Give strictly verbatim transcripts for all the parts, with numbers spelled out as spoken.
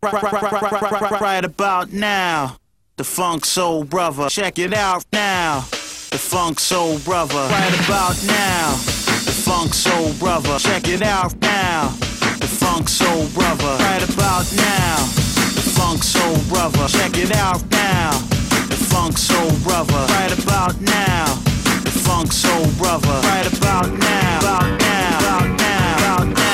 Right about now, the Funk Soul Brother. Check it out now, the Funk Soul Brother. Right about now, the Funk Soul Brother. Check it out now, the Funk Soul Brother. Right about now, the Funk Soul Brother. Check it out now, the Funk Soul Brother. Right about now, the Funk Soul Brother. Right about now, about now, about now, about now.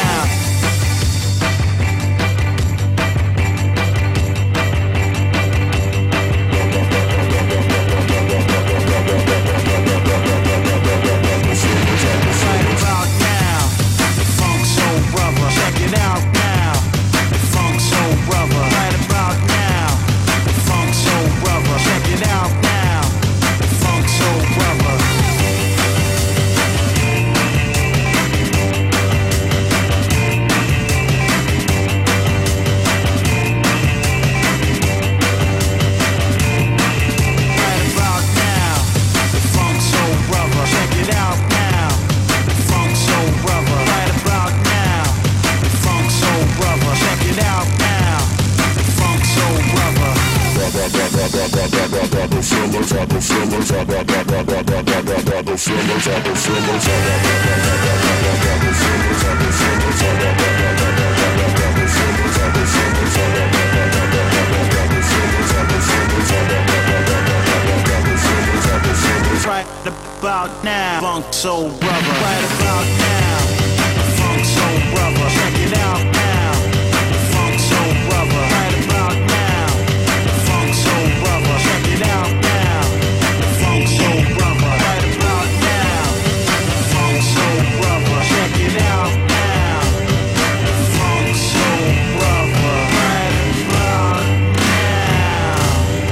Right about now, Funk Soul Brother. Right about now, Funk Soul Brother. Check it out now, Funk Soul Brother. Right about now, Funk Soul Brother. Check it out now, Funk Soul Brother. Right about now, Funk Soul Brother. Check it out now, Funk Soul Brother. Right about now.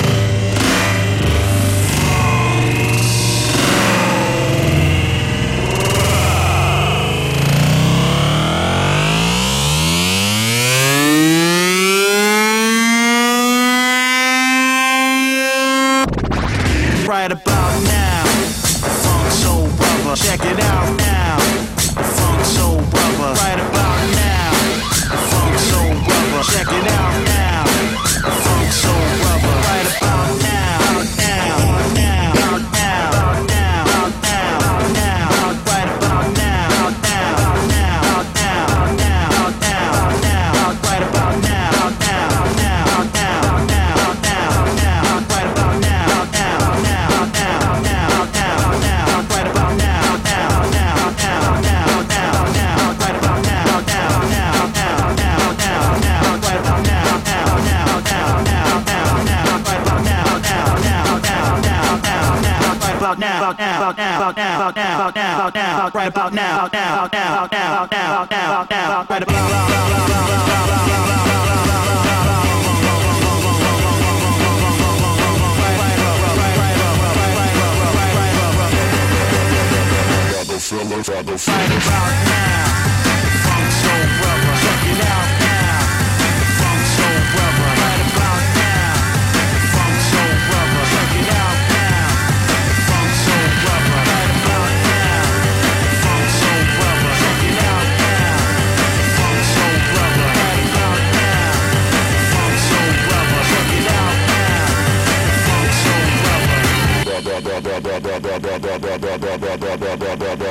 Right about now, Funk Soul Brother. Check it out now, Funk Soul Brother. Right about now, Funk Soul Brother. Check it out now, Funk Soul Brother. Right about now, now, now, now, now, now, now, right about now, now, now, now, now, now, now, right about now, now, now, now, now, now, now, right about now, now, now, now, now, now, now, right about now, now, now, now, now, now, now, right about now, now, now, now, now, now, now, right about now, now, now, now, now, now, right about now, now, now, now, now, now, right about now, about now, about now, about now, about now, about now, about now, right about now, now, now, now, now, now, now, right about right about now, Funk Soul Brother. Check it out now, Funk Soul Brother. Right about now, Funk Soul Brother. Check it out now, Funk Soul Brother. Right about now, Funk Soul Brother. Check it out now, Funk Soul Brother. Right about now, Funk Soul Brother. Check it out now, Funk Soul Brother.